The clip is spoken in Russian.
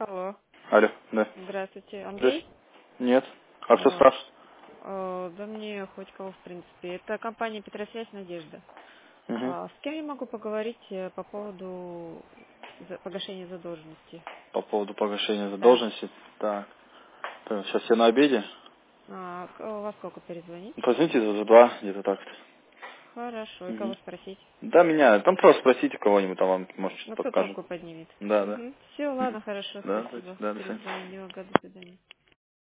Алло. Алло, да. Здравствуйте, Здравствуйте. Андрей? Нет. А кто А, спрашивает? да мне хоть кого, в принципе. Это компания Петросвязь Надежда. Угу. С кем я могу поговорить по поводу погашения задолженности? По поводу погашения Да. задолженности. Так. Сейчас я на обеде. Во сколько перезвонить? Позвоните за 2, где-то так. Хорошо. И Угу. кого спросить? Да, меня. Там просто спросите кого-нибудь, там вам, может, Ну, что-то кто подскажет. трубку поднимет? Да, да. Угу. Все, Мгм. ладно, хорошо, Да, спасибо. да, до свидания. Перезвоню. Ага, до свидания.